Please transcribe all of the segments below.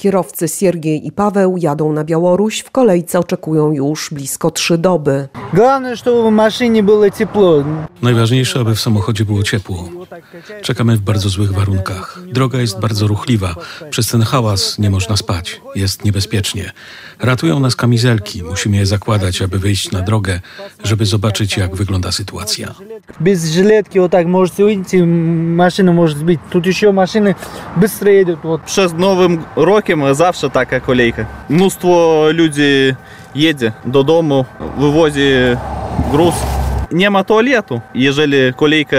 Kierowcy Siergiej i Paweł jadą na Białoruś. W kolejce oczekują już blisko 3 doby. Najważniejsze, aby w samochodzie było ciepło. Czekamy w bardzo złych warunkach. Droga jest bardzo ruchliwa. Przez ten hałas nie można spać. Jest niebezpiecznie. Ratują nas kamizelki. Musimy je zakładać, aby wyjść na drogę, żeby zobaczyć, jak wygląda sytuacja. Bez żyletki możecie wyjść, maszyna może zbić. Tu jeszcze maszyny szybko jedą. Przed Nowym Rokiem zawsze taka kolejka. Mnóstwo ludzi jedzie do domu, wywozi gruz. Nie ma toaletu. Jeżeli kolejka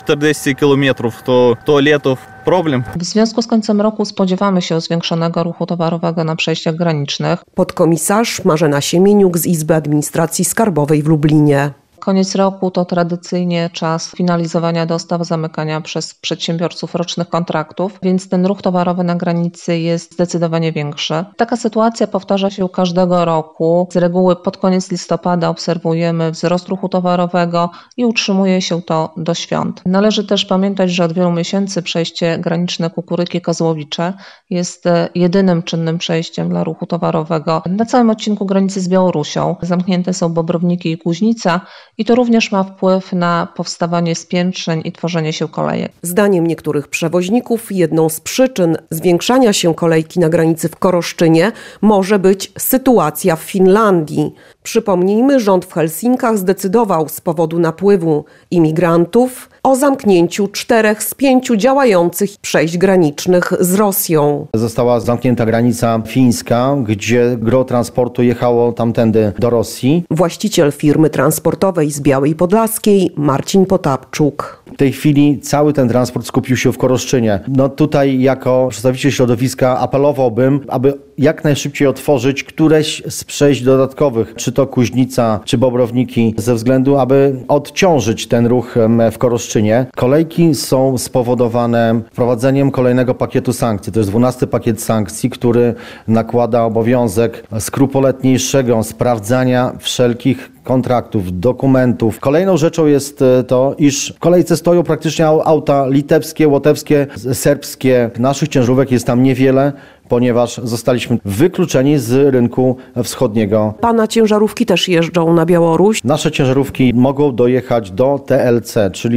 40 km, to toaletów problem. W związku z końcem roku spodziewamy się zwiększonego ruchu towarowego na przejściach granicznych. Podkomisarz Marzena Siemieniuk z Izby Administracji Skarbowej w Lublinie. Koniec roku to tradycyjnie czas finalizowania dostaw, zamykania przez przedsiębiorców rocznych kontraktów, więc ten ruch towarowy na granicy jest zdecydowanie większy. Taka sytuacja powtarza się każdego roku. Z reguły pod koniec listopada obserwujemy wzrost ruchu towarowego i utrzymuje się to do świąt. Należy też pamiętać, że od wielu miesięcy przejście graniczne Kukuryki-Kozłowice jest jedynym czynnym przejściem dla ruchu towarowego na całym odcinku granicy z Białorusią. Zamknięte są Bobrowniki i Kuźnica. I to również ma wpływ na powstawanie spiętrzeń i tworzenie się kolejek. Zdaniem niektórych przewoźników jedną z przyczyn zwiększania się kolejki na granicy w Koroszczynie może być sytuacja w Finlandii. Przypomnijmy, rząd w Helsinkach zdecydował z powodu napływu imigrantów o zamknięciu 4 z 5 działających przejść granicznych z Rosją. Została zamknięta granica fińska, gdzie gros transportu jechało tamtędy do Rosji. Właściciel firmy transportowej z Białej Podlaskiej, Marcin Potapczuk. W tej chwili cały ten transport skupił się w Koroszczynie. Tutaj jako przedstawiciel środowiska apelowałbym, aby jak najszybciej otworzyć któreś z przejść dodatkowych, czy to Kuźnica, czy Bobrowniki, ze względu, aby odciążyć ten ruch w Koroszczynie. Kolejki są spowodowane wprowadzeniem kolejnego pakietu sankcji. To jest 12. pakiet sankcji, który nakłada obowiązek skrupulatniejszego sprawdzania wszelkich kontraktów, dokumentów. Kolejną rzeczą jest to, iż w kolejce stoją praktycznie auta litewskie, łotewskie, serbskie. Naszych ciężarówek jest tam niewiele, ponieważ zostaliśmy wykluczeni z rynku wschodniego. Pana ciężarówki też jeżdżą na Białoruś? Nasze ciężarówki mogą dojechać do TLC, czyli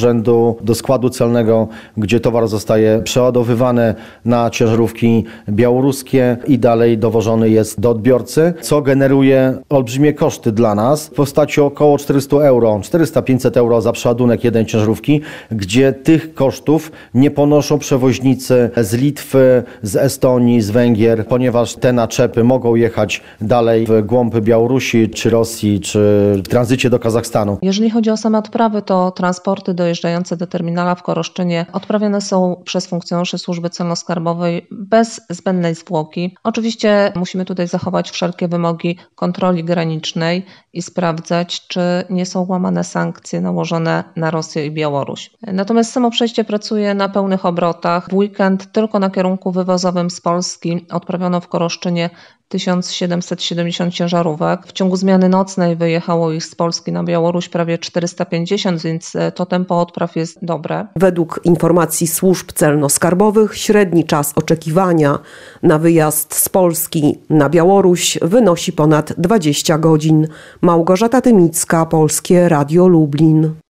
do składu celnego, gdzie towar zostaje przeładowywany na ciężarówki białoruskie i dalej dowożony jest do odbiorcy, co generuje olbrzymie koszty dla nas w postaci około 400 euro, 400-500 euro za przeładunek jednej ciężarówki, gdzie tych kosztów nie ponoszą przewoźnicy z Litwy, z Estonii, z Węgier, ponieważ te naczepy mogą jechać dalej w głąb Białorusi, czy Rosji, czy w tranzycie do Kazachstanu. Jeżeli chodzi o same odprawy, to transporty dojeżdżające do terminala w Koroszczynie odprawiane są przez funkcjonariuszy służby celno-skarbowej bez zbędnej zwłoki. Oczywiście musimy tutaj zachować wszelkie wymogi kontroli granicznej i sprawdzać, czy nie są łamane sankcje nałożone na Rosję i Białoruś. Natomiast samo przejście pracuje na pełnych obrotach. W weekend tylko na kierunku wywozowym z Polski odprawiono w Koroszczynie 1770 ciężarówek. W ciągu zmiany nocnej wyjechało ich z Polski na Białoruś prawie 450, więc to tempo odpraw jest dobre. Według informacji służb celno-skarbowych średni czas oczekiwania na wyjazd z Polski na Białoruś wynosi ponad 20 godzin. Małgorzata Tymicka, Polskie Radio Lublin.